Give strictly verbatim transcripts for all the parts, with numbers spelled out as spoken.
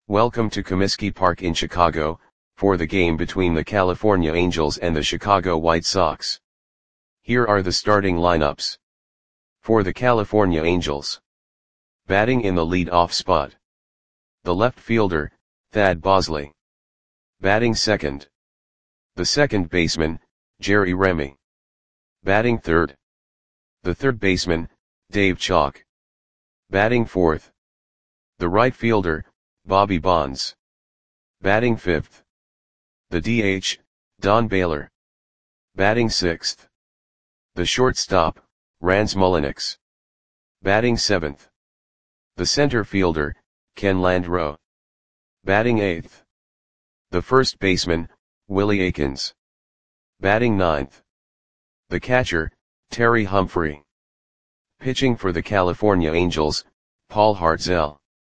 Welcome to Comiskey Park in Chicago, for the game between the California Angels and the Chicago White Sox. Here are the starting lineups. For the California Angels. Batting in the lead-off spot. The left fielder, Thad Bosley. Batting second. The second baseman, Jerry Remy. Batting third. The third baseman, Dave Chalk. Batting fourth. The right fielder, Bobby Bonds. Batting fifth. The D H, Don Baylor. Batting sixth. The shortstop, Rans Mulliniks. Batting seventh. The center fielder, Ken Landreaux. Batting eighth. The first baseman, Willie Aikens. Batting ninth. The catcher, Terry Humphrey. Pitching for the California Angels, Paul Hartzell.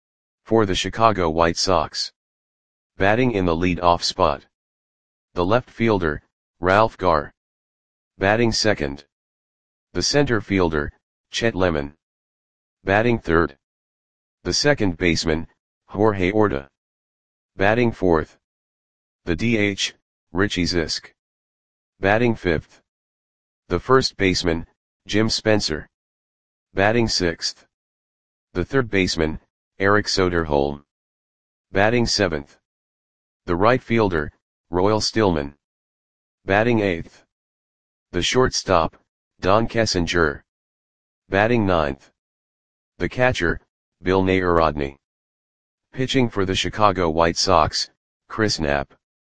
For the Chicago White Sox. Batting in the lead-off spot. The left fielder, Ralph Garr. Batting second. The center fielder, Chet Lemon. Batting third. The second baseman, Jorge Orta. Batting fourth. The D H, Richie Zisk. Batting fifth. The first baseman, Jim Spencer. Batting sixth. The third baseman, Eric Soderholm. Batting seventh. The right fielder, Royal Stillman. Batting eighth. The shortstop, Don Kessinger. Batting ninth. The catcher, Bill Narodny. Pitching for the Chicago White Sox, Chris Knapp.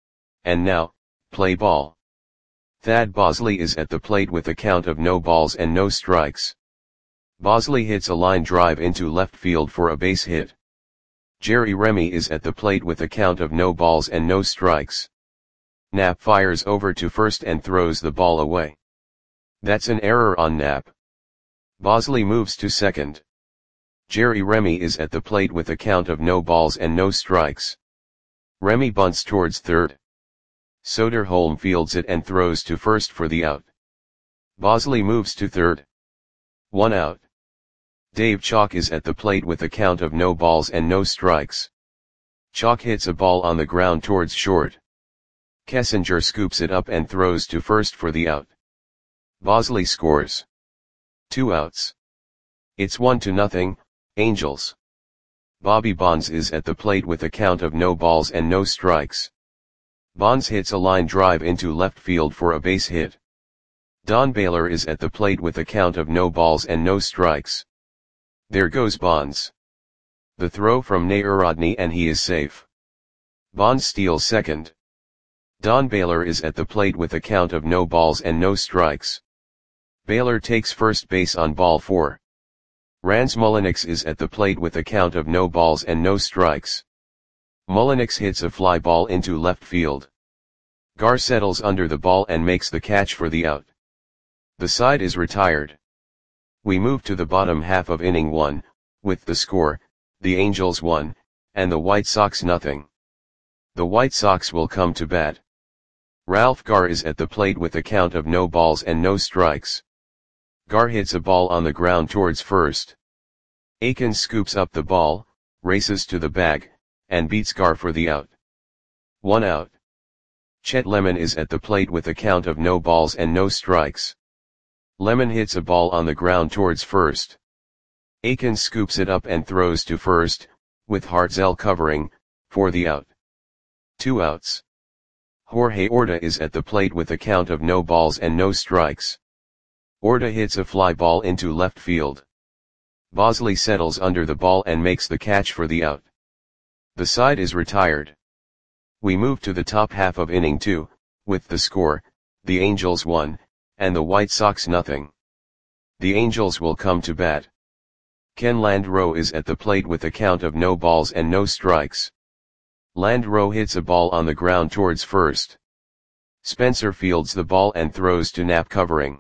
And now, play ball. Thad Bosley is at the plate with a count of no balls and no strikes. Bosley hits a line drive into left field for a base hit. Jerry Remy is at the plate with a count of no balls and no strikes. Knapp fires over to first and throws the ball away. That's an error on Knapp. Bosley moves to second. Jerry Remy is at the plate with a count of no balls and no strikes. Remy bunts towards third. Soderholm fields it and throws to first for the out. Bosley moves to third. One out. Dave Chalk is at the plate with a count of no balls and no strikes. Chalk hits a ball on the ground towards short. Kessinger scoops it up and throws to first for the out. Bosley scores. Two outs. It's one to nothing, Angels. Bobby Bonds is at the plate with a count of no balls and no strikes. Bonds hits a line drive into left field for a base hit. Don Baylor is at the plate with a count of no balls and no strikes. There goes Bonds. The throw from Narodny and he is safe. Bonds steals second. Don Baylor is at the plate with a count of no balls and no strikes. Baylor takes first base on ball four. Rans Mulliniks is at the plate with a count of no balls and no strikes. Mulliniks hits a fly ball into left field. Garr settles under the ball and makes the catch for the out. The side is retired. We move to the bottom half of inning one, with the score, the Angels one, and the White Sox nothing. The White Sox will come to bat. Ralph Garr is at the plate with a count of no balls and no strikes. Garr hits a ball on the ground towards first. Aikens scoops up the ball, races to the bag, and beats Garr for the out. One out. Chet Lemon is at the plate with a count of no balls and no strikes. Lemon hits a ball on the ground towards first. Aikens scoops it up and throws to first, with Hartzell covering, for the out. Two outs. Jorge Orta is at the plate with a count of no balls and no strikes. Orta hits a fly ball into left field. Bosley settles under the ball and makes the catch for the out. The side is retired. We move to the top half of inning two, with the score, the Angels one, and the White Sox nothing. The Angels will come to bat. Ken Landreaux is at the plate with a count of no balls and no strikes. Landreaux hits a ball on the ground towards first. Spencer fields the ball and throws to Knapp covering.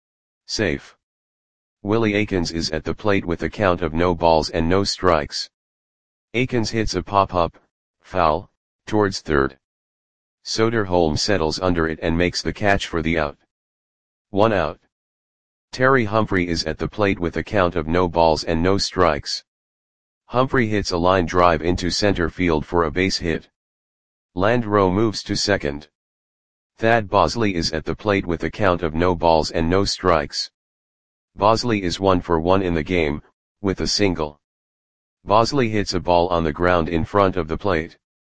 Safe. Willie Aikens is at the plate with a count of no balls and no strikes. Aikens hits a pop-up, foul, towards third. Soderholm settles under it and makes the catch for the out. One out. Terry Humphrey is at the plate with a count of no balls and no strikes. Humphrey hits a line drive into center field for a base hit. Landreau moves to second. Thad Bosley is at the plate with a count of no balls and no strikes. Bosley is one for one in the game, with a single. Bosley hits a ball on the ground in front of the plate.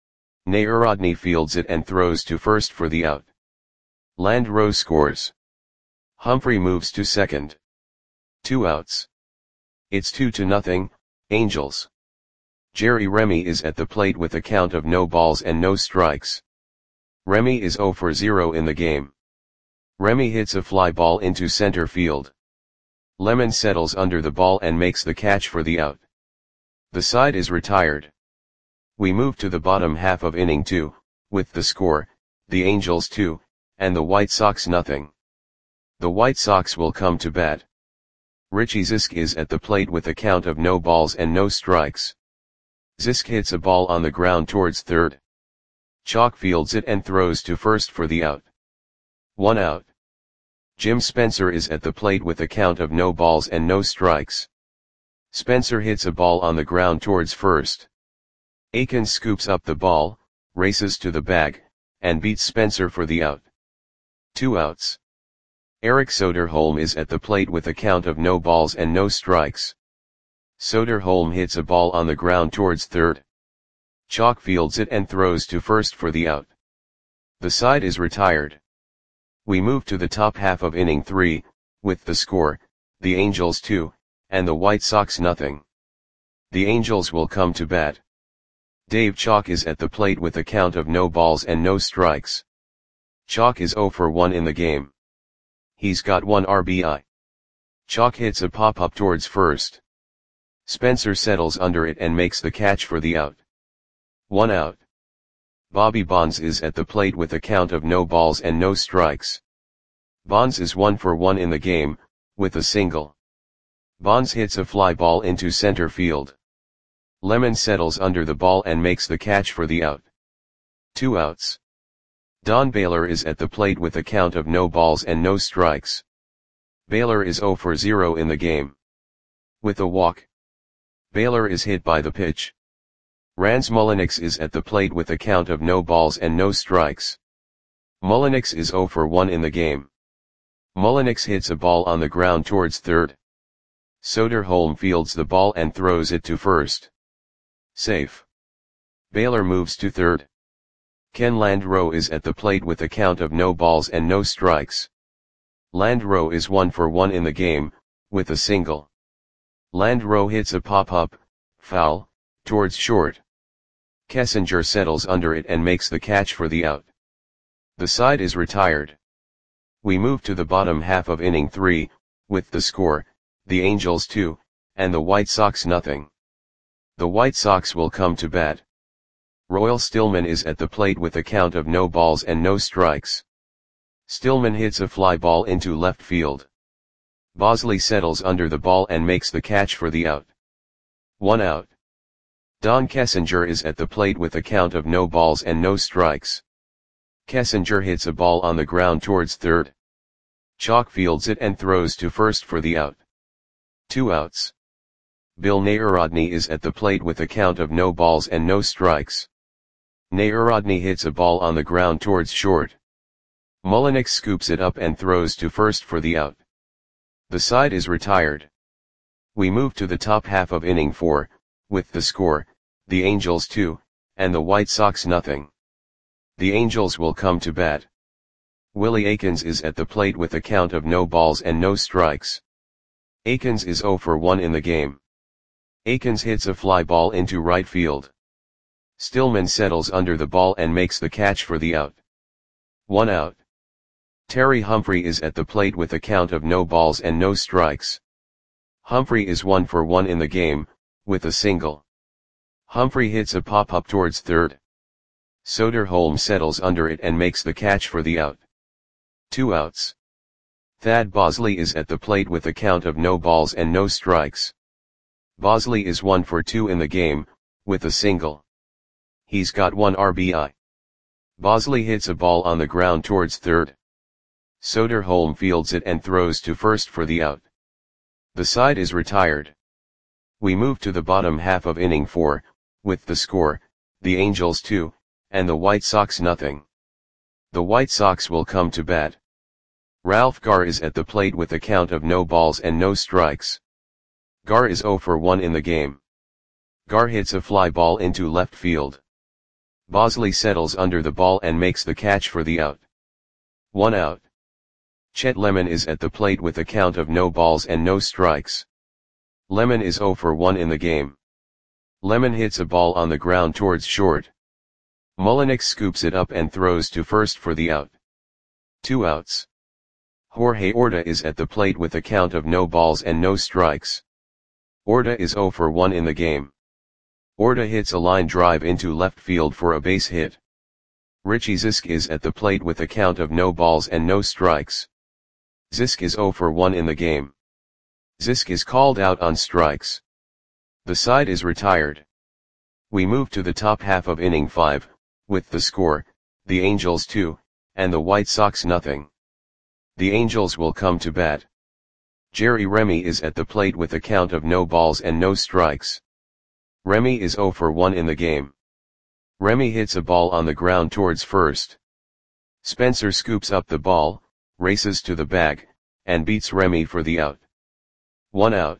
Narodny fields it and throws to first for the out. Landreau scores. Humphrey moves to second. Two outs. It's two to nothing, Angels. Jerry Remy is at the plate with a count of no balls and no strikes. Remy is zero for zero in the game. Remy hits a fly ball into center field. Lemon settles under the ball and makes the catch for the out. The side is retired. We move to the bottom half of inning two, with the score, the Angels two, and the White Sox nothing. The White Sox will come to bat. Richie Zisk is at the plate with a count of no balls and no strikes. Zisk hits a ball on the ground towards third. Chalk fields it and throws to first for the out. One out. Jim Spencer is at the plate with a count of no balls and no strikes. Spencer hits a ball on the ground towards first. Akins scoops up the ball, races to the bag, and beats Spencer for the out. Two outs. Eric Soderholm is at the plate with a count of no balls and no strikes. Soderholm hits a ball on the ground towards third. Chalk fields it and throws to first for the out. The side is retired. We move to the top half of inning three, with the score, the Angels two, and the White Sox nothing. The Angels will come to bat. Dave Chalk is at the plate with a count of no balls and no strikes. Chalk is zero for one in the game. He's got one R B I. Chalk hits a pop-up towards first. Spencer settles under it and makes the catch for the out. One out. Bobby Bonds is at the plate with a count of no balls and no strikes. Bonds is one for one in the game, with a single. Bonds hits a fly ball into center field. Lemon settles under the ball and makes the catch for the out. Two outs. Don Baylor is at the plate with a count of no balls and no strikes. Baylor is zero for zero in the game. With a walk. Baylor is hit by the pitch. Rans Mulliniks is at the plate with a count of no balls and no strikes. Mulliniks is zero for one in the game. Mulliniks hits a ball on the ground towards third. Soderholm fields the ball and throws it to first. Safe. Baylor moves to third. Ken Landreau is at the plate with a count of no balls and no strikes. Landreau is one for one in the game, with a single. Landreau hits a pop-up, foul, towards short. Kessinger settles under it and makes the catch for the out. The side is retired. We move to the bottom half of inning three, with the score, the Angels two, and the White Sox nothing. The White Sox will come to bat. Royal Stillman is at the plate with a count of no balls and no strikes. Stillman hits a fly ball into left field. Bosley settles under the ball and makes the catch for the out. One out. Don Kessinger is at the plate with a count of no balls and no strikes. Kessinger hits a ball on the ground towards third. Chalk fields it and throws to first for the out. Two outs. Bill Narodny is at the plate with a count of no balls and no strikes. Narodny hits a ball on the ground towards short. Mulliniks scoops it up and throws to first for the out. The side is retired. We move to the top half of inning four, with the score, the Angels two, and the White Sox nothing. The Angels will come to bat. Willie Akins is at the plate with a count of no balls and no strikes. Akins is zero for one in the game. Akins hits a fly ball into right field. Stillman settles under the ball and makes the catch for the out. One out. Terry Humphrey is at the plate with a count of no balls and no strikes. Humphrey is one for one in the game, with a single. Humphrey hits a pop-up towards third. Soderholm settles under it and makes the catch for the out. Two outs. Thad Bosley is at the plate with a count of no balls and no strikes. Bosley is one for two in the game, with a single. He's got one R B I. Bosley hits a ball on the ground towards third. Soderholm fields it and throws to first for the out. The side is retired. We move to the bottom half of inning four, with the score, the Angels two, and the White Sox nothing. The White Sox will come to bat. Ralph Garr is at the plate with a count of no balls and no strikes. Garr is oh for one in the game. Garr hits a fly ball into left field. Bosley settles under the ball and makes the catch for the out. One out. Chet Lemon is at the plate with a count of no balls and no strikes. Lemon is oh for one in the game. Lemon hits a ball on the ground towards short. Mullenix scoops it up and throws to first for the out. Two outs. Jorge Orta is at the plate with a count of no balls and no strikes. Orta is oh for one in the game. Orta hits a line drive into left field for a base hit. Richie Zisk is at the plate with a count of no balls and no strikes. Zisk is oh for one in the game. Zisk is called out on strikes. The side is retired. We move to the top half of inning five, with the score, the Angels two, and the White Sox nothing. The Angels will come to bat. Jerry Remy is at the plate with a count of no balls and no strikes. Remy is oh for one in the game. Remy hits a ball on the ground towards first. Spencer scoops up the ball, races to the bag, and beats Remy for the out. One out.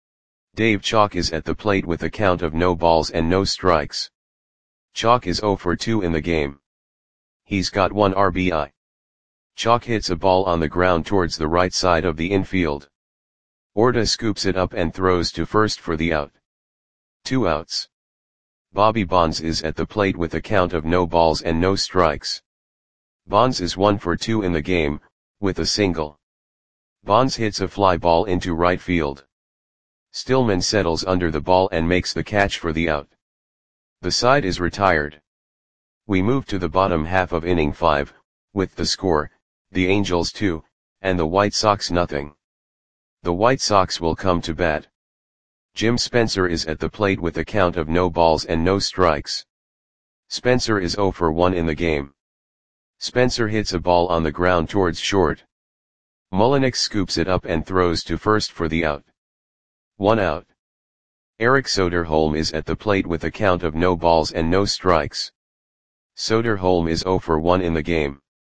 Dave Chalk is at the plate with a count of no balls and no strikes. Chalk is oh for two in the game. He's got one R B I. Chalk hits a ball on the ground towards the right side of the infield. Orta scoops it up and throws to first for the out. Two outs. Bobby Bonds is at the plate with a count of no balls and no strikes. Bonds is one for two in the game, with a single. Bonds hits a fly ball into right field. Stillman settles under the ball and makes the catch for the out. The side is retired. We move to the bottom half of inning five, with the score, the Angels two, and the White Sox nothing. The White Sox will come to bat. Jim Spencer is at the plate with a count of no balls and no strikes. Spencer is oh for one in the game. Spencer hits a ball on the ground towards short. Mullenix scoops it up and throws to first for the out. One out. Eric Soderholm is at the plate with a count of no balls and no strikes. Soderholm is oh for one in the game.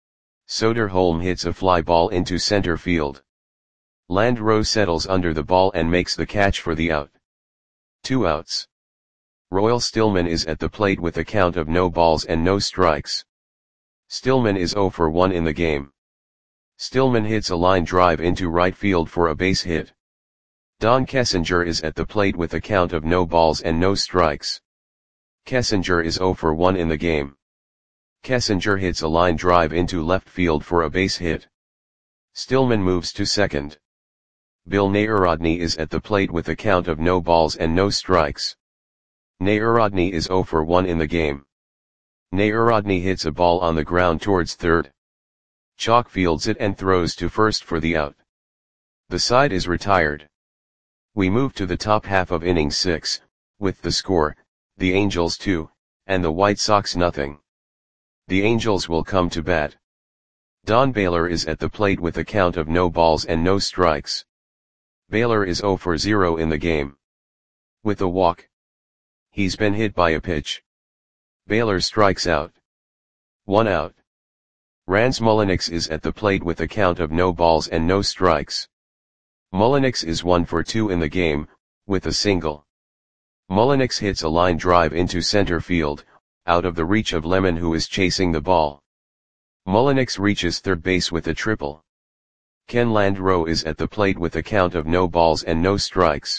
Soderholm hits a fly ball into center field. Landreau settles under the ball and makes the catch for the out. Two outs. Royal Stillman is at the plate with a count of no balls and no strikes. Stillman is oh for one in the game. Stillman hits a line drive into right field for a base hit. Don Kessinger is at the plate with a count of no balls and no strikes. Kessinger is oh for one in the game. Kessinger hits a line drive into left field for a base hit. Stillman moves to second. Bill Nayarodny is at the plate with a count of no balls and no strikes. Nayarodny is oh for one in the game. Nayarodny hits a ball on the ground towards third. Chalk fields it and throws to first for the out. The side is retired. We move to the top half of inning six, with the score, the Angels two, and the White Sox nothing. The Angels will come to bat. Don Baylor is at the plate with a count of no balls and no strikes. Baylor is oh for zero in the game. With a walk. He's been hit by a pitch. Baylor strikes out. One out. Rans Mullenix is at the plate with a count of no balls and no strikes. Mullenix is one for two in the game, with a single. Mullenix hits a line drive into center field, out of the reach of Lemon who is chasing the ball. Mullenix reaches third base with a triple. Ken Landreau is at the plate with a count of no balls and no strikes.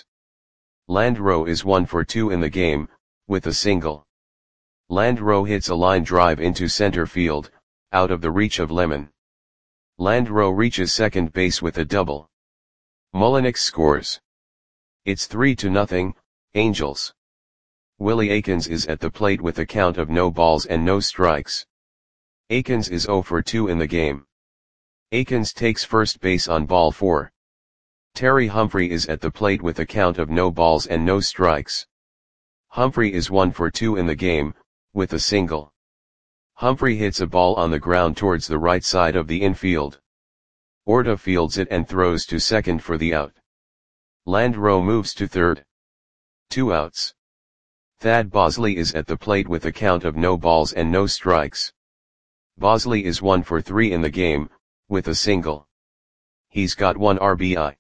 Landreau is one for two in the game, with a single. Landreau hits a line drive into center field, out of the reach of Lemon. Landreau reaches second base with a double. Mullenix scores. It's three to nothing, Angels. Willie Aikens is at the plate with a count of no balls and no strikes. Aikens is oh for two in the game. Aikens takes first base on ball four. Terry Humphrey is at the plate with a count of no balls and no strikes. Humphrey is one for two in the game, with a single. Humphrey hits a ball on the ground towards the right side of the infield. Orta fields it and throws to second for the out. Landreau moves to third. Two outs. Thad Bosley is at the plate with a count of no balls and no strikes. Bosley is one for three in the game, with a single. He's got one R B I.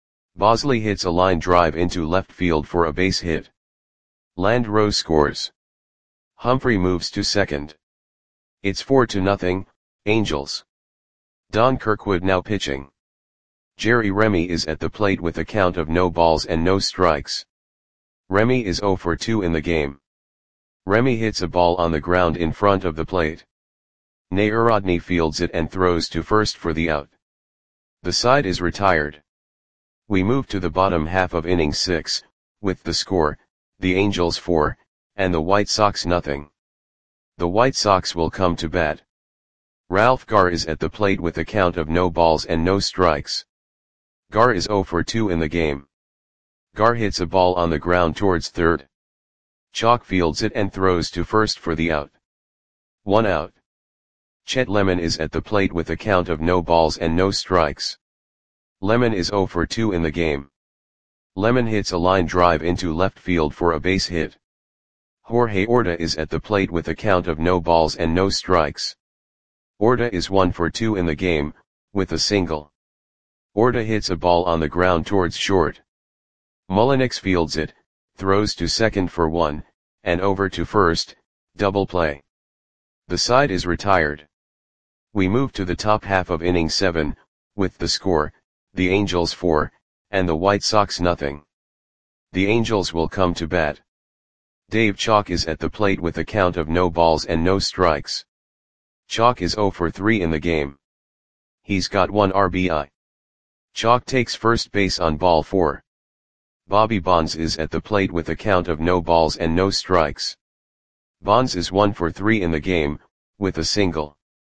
Bosley hits a line drive into left field for a base hit. Landreau scores. Humphrey moves to second. It's four to nothing, Angels. Don Kirkwood now pitching. Jerry Remy is at the plate with a count of no balls and no strikes. Remy is zero for two in the game. Remy hits a ball on the ground in front of the plate. Nayarodny fields it and throws to first for the out. The side is retired. We move to the bottom half of inning six, with the score, the Angels four, and the White Sox nothing. The White Sox will come to bat. Ralph Garr is at the plate with a count of no balls and no strikes. Garr is zero for two in the game. Garr hits a ball on the ground towards third. Chalk fields it and throws to first for the out. One out. Chet Lemon is at the plate with a count of no balls and no strikes. Lemon is zero for two in the game. Lemon hits a line drive into left field for a base hit. Jorge Orta is at the plate with a count of no balls and no strikes. Orta is one for two in the game, with a single. Orta hits a ball on the ground towards short. Mullenix fields it, throws to second for one, and over to first, double play. The side is retired. We move to the top half of inning seven, with the score, the Angels four, and the White Sox nothing. The Angels will come to bat. Dave Chalk is at the plate with a count of no balls and no strikes. Chalk is zero for three in the game. He's got one R B I. Chalk takes first base on ball four. Bobby Bonds is at the plate with a count of no balls and no strikes. Bonds is one for three in the game, with a single.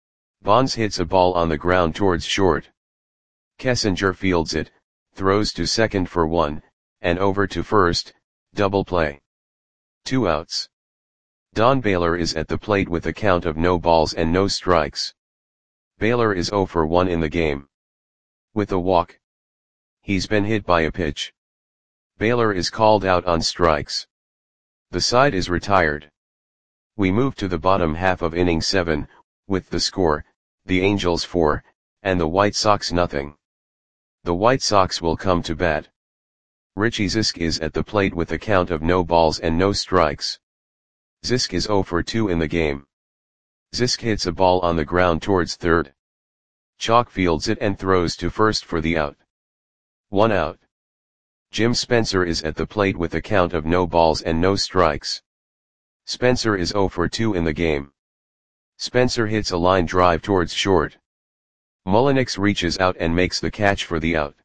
Bonds hits a ball on the ground towards short. Kessinger fields it, throws to second for one, and over to first, double play. Two outs. Don Baylor is at the plate with a count of no balls and no strikes. Baylor is zero for one in the game. With a walk. He's been hit by a pitch. Baylor is called out on strikes. The side is retired. We move to the bottom half of inning seven, with the score, the Angels four, and the White Sox nothing. The White Sox will come to bat. Richie Zisk is at the plate with a count of no balls and no strikes. Zisk is zero for two in the game. Zisk hits a ball on the ground towards third. Chalk fields it and throws to first for the out. One out. Jim Spencer is at the plate with a count of no balls and no strikes. Spencer is zero for two in the game. Spencer hits a line drive towards short. Mullenix reaches out and makes the catch for the out.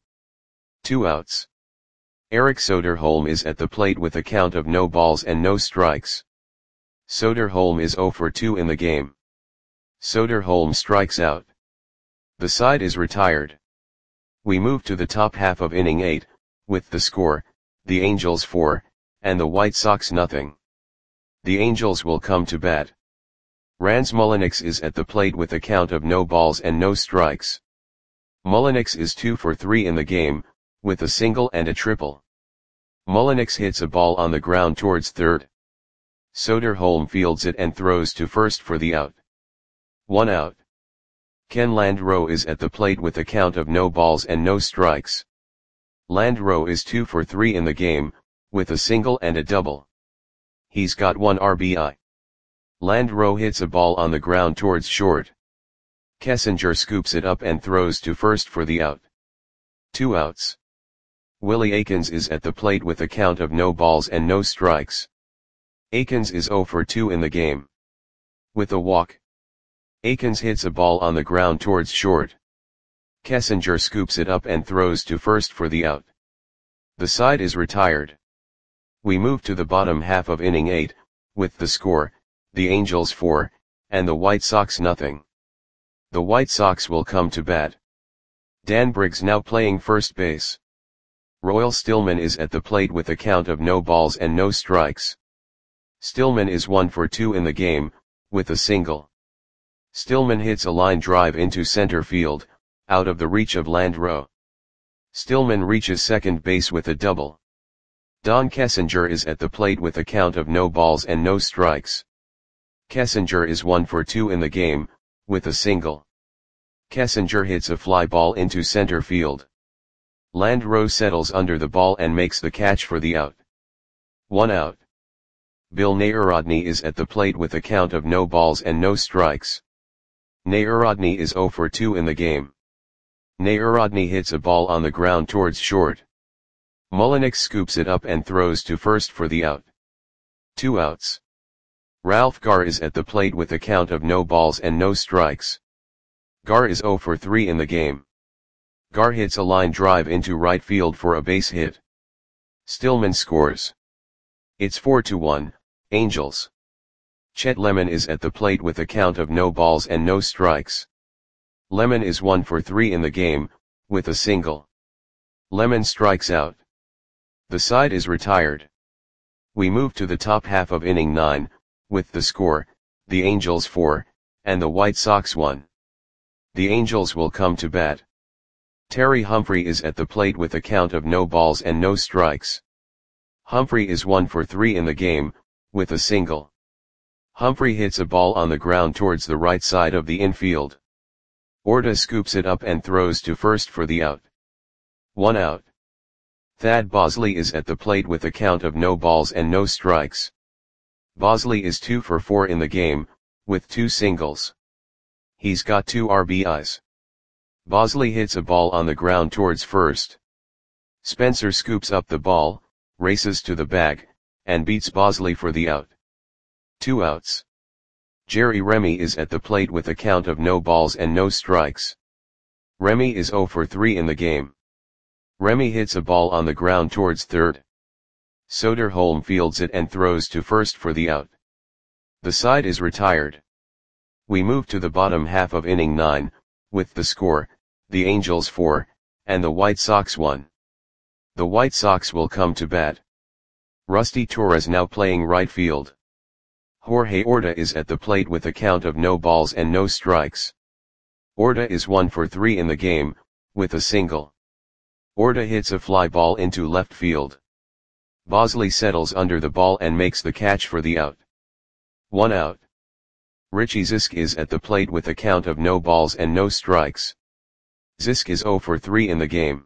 Two outs. Eric Soderholm is at the plate with a count of no balls and no strikes. Soderholm is zero for two in the game. Soderholm strikes out. The side is retired. We move to the top half of inning eight, with the score, the Angels four, and the White Sox nothing. The Angels will come to bat. Rans Mullenix is at the plate with a count of no balls and no strikes. Mullenix is two for three in the game, with a single and a triple. Mullenix hits a ball on the ground towards third. Soderholm fields it and throws to first for the out. One out. Ken Landreau is at the plate with a count of no balls and no strikes. Landreau is two for three in the game, with a single and a double. He's got one R B I. Landreau hits a ball on the ground towards short. Kessinger scoops it up and throws to first for the out. Two outs. Willie Aikens is at the plate with a count of no balls and no strikes. Aikens is zero for two in the game. With a walk. Aikens hits a ball on the ground towards short. Kessinger scoops it up and throws to first for the out. The side is retired. We move to the bottom half of inning eight, with the score, the Angels four, and the White Sox nothing. The White Sox will come to bat. Dan Briggs now playing first base. Royal Stillman is at the plate with a count of no balls and no strikes. Stillman is one for two in the game, with a single. Stillman hits a line drive into center field, out of the reach of Landreau. Stillman reaches second base with a double. Don Kessinger is at the plate with a count of no balls and no strikes. Kessinger is one for two in the game, with a single. Kessinger hits a fly ball into center field. Landreau settles under the ball and makes the catch for the out. One out. Bill Narodny is at the plate with a count of no balls and no strikes. Narodny is zero for two in the game. Narodny hits a ball on the ground towards short. Molinek scoops it up and throws to first for the out. Two outs. Ralph Garr is at the plate with a count of no balls and no strikes. Garr is zero for three in the game. Garr hits a line drive into right field for a base hit. Stillman scores. It's four to one, Angels. Chet Lemon is at the plate with a count of no balls and no strikes. Lemon is one for three in the game, with a single. Lemon strikes out. The side is retired. We move to the top half of inning nine, with the score, the Angels four, and the White Sox one. The Angels will come to bat. Terry Humphrey is at the plate with a count of no balls and no strikes. Humphrey is one for three in the game, with a single. Humphrey hits a ball on the ground towards the right side of the infield. Orta scoops it up and throws to first for the out. One out. Thad Bosley is at the plate with a count of no balls and no strikes. Bosley is two for four in the game, with two singles. He's got two R B Is. Bosley hits a ball on the ground towards first. Spencer scoops up the ball, races to the bag, and beats Bosley for the out. Two outs. Jerry Remy is at the plate with a count of no balls and no strikes. Remy is zero for three in the game. Remy hits a ball on the ground towards third. Soderholm fields it and throws to first for the out. The side is retired. We move to the bottom half of inning nine, with the score, the Angels four, and the White Sox one. The White Sox will come to bat. Rusty Torres now playing right field. Jorge Orta is at the plate with a count of no balls and no strikes. Orta is one for three in the game, with a single. Orta hits a fly ball into left field. Bosley settles under the ball and makes the catch for the out. One out. Richie Zisk is at the plate with a count of no balls and no strikes. Zisk is zero for three in the game.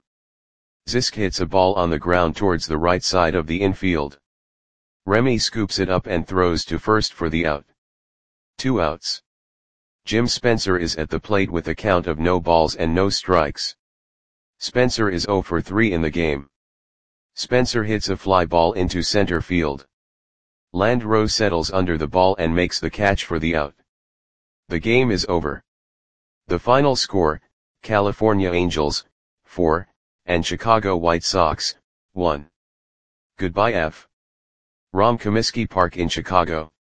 Zisk hits a ball on the ground towards the right side of the infield. Remy scoops it up and throws to first for the out. Two outs. Jim Spencer is at the plate with a count of no balls and no strikes. Spencer is zero for three in the game. Spencer hits a fly ball into center field. Landreau settles under the ball and makes the catch for the out. The game is over. The final score, California Angels, four, and Chicago White Sox, one. Goodbye F. Rom Comiskey Park in Chicago.